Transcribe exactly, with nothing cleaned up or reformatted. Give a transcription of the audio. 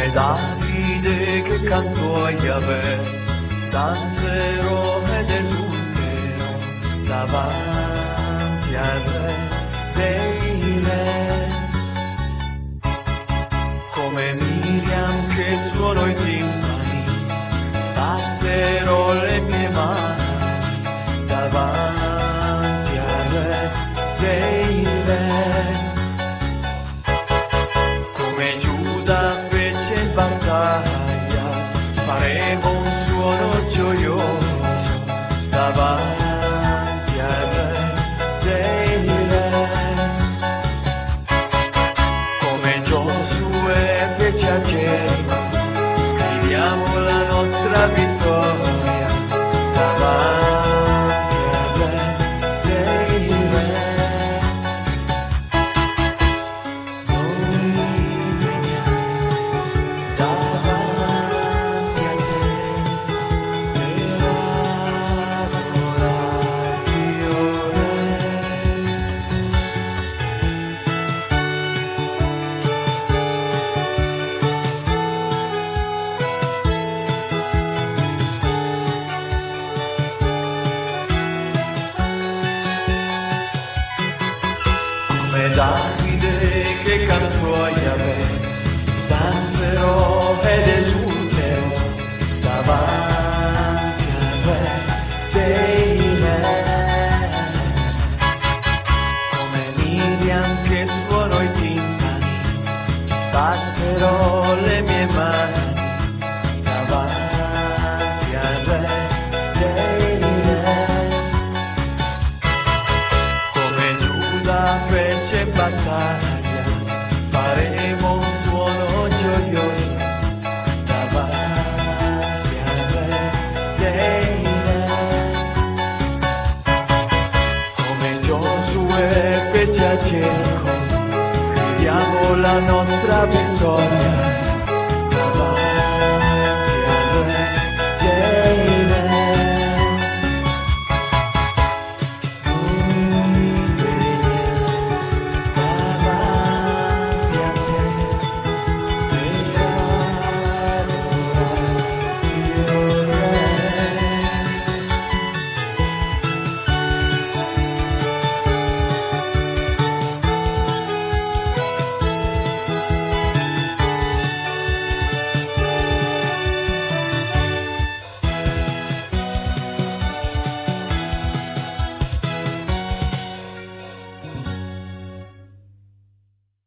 come Davide che cantò a Yahweh, danzerò ed esulterò davanti al Re dei Re. Come Miriam che suonò i timpani, batterò le mie mani davanti al Re dei Re. Come Giuda fece in battaglia, faremo un suono gioioso davanti al Re dei Re. Come Giosuè fece a Gerico, gridiamo la nostra vittoria davanti al Re dei Re. Noi veniamo davanti a te per adorarti, o Re. Come